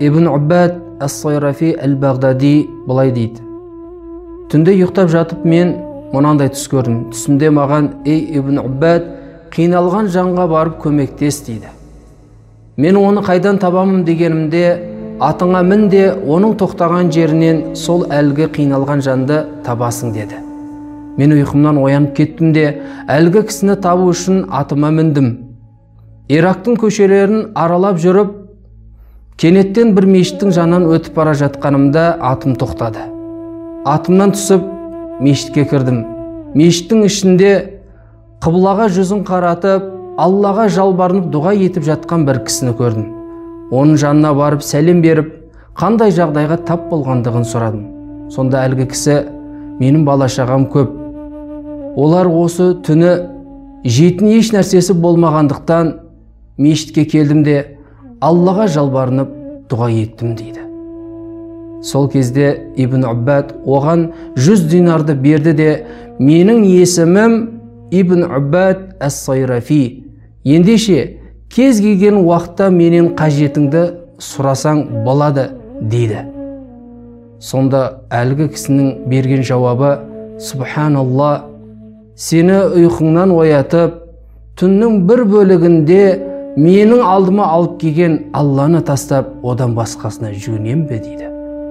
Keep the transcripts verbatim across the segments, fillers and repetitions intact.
Ибн Уббад ас-Сайрафи әл-Бағдади былай дейді: түнде ұйықтап жатып мен мынандай түс көрдім. Түсімде маған: ей Ибн Уббад, қиналған жанға барып көмектес дейді. Мен оны қайдан табамын дегенімде, атыңа мін де оның тоқтаған жерінен сол әлгі қиналған жанды табасың деді. Мен ұйқымнан оянып кеттім де, әлгі кісіні табу үшін атыма міндім. Ирактың көшелерін аралап жүріп, кенеттен бір мешіттің жанынан өтіп бара жатқанымда атым тоқтады. Атымнан түсіп мешітке кірдім. Мешіттің ішінде қыблаға жүзін қаратып, Аллаға жалбарынып дұға етіп жатқан бір кісіні көрдім. Оның жанына барып сәлем беріп, қандай жағдайға тап болғандығын сұрадым. Сонда әлгі кісі: менің бала-шағам көп. Олар осы түні жейтін еш нәрсесі болмағандықтан мешітке келдім де Аллаға жалбарынып дұға еттім дейді. Сол кезде Ибн Уббад оған жүз динарды берді де: менің есімім Ибн Уббад ас-Сайрафи. Ендеше кез келген уақытта менен қажетіңді сұрасаң болады дейді. Сонда әлгі кісінің берген жауабы: Субханалла, сені ұйқыңнан оятып, түннің бір бөлігінде менің алдыма алып келген Алланы тастап, одан басқасына жүгінем бе дейді.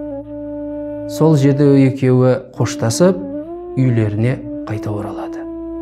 Сол жерде екеуі қоштасып, үйлеріне қайта оралады.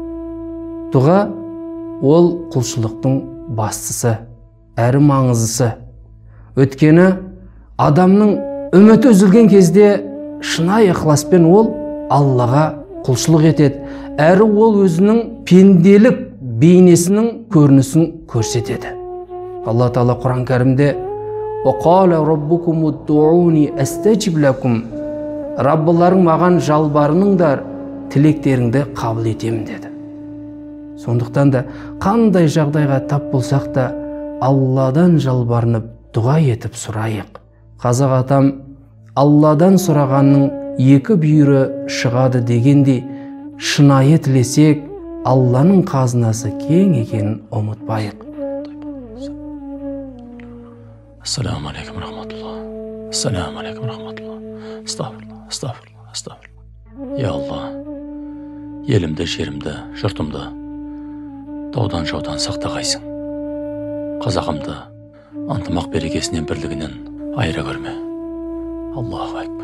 Дұға ол құлшылықтың бастысы, әрі маңыздысы. Өткені адамның үміті үзілген кезде шынайы ықыласпен ол Аллаға құлшылық етеді, әрі ол өзінің пенделік бейнесінің көрінісін көрсетеді. Алла Тағала Құран кәрімде: «Уақала раббукум уддууни астаджиб лакум». Раббыларың маған жалбарыныңдар, тілектеріңді қабыл етемін деді. Сондықтан да қандай жағдайға тап болсақ та Алладан жалбарынып дұға етіп сұрайық. Қазақ атам Алладан сұрағанның екі бүйірі шығады дегендей, шынайы тілесек, Алланың қазынасы кең екенін ұмытпайық. Ассаламу алейкум рахматулла. Ассаламу алейкум рахматулла. Астағфирулла, астағфирулла, астағфирулла. Я Алла, елімді, жерімді, жұртымды даудан жаудан сақтағайсың. Қазағымды ынтымақ берекесінен, бірлігінен айыра көрме. Аллаху акбар.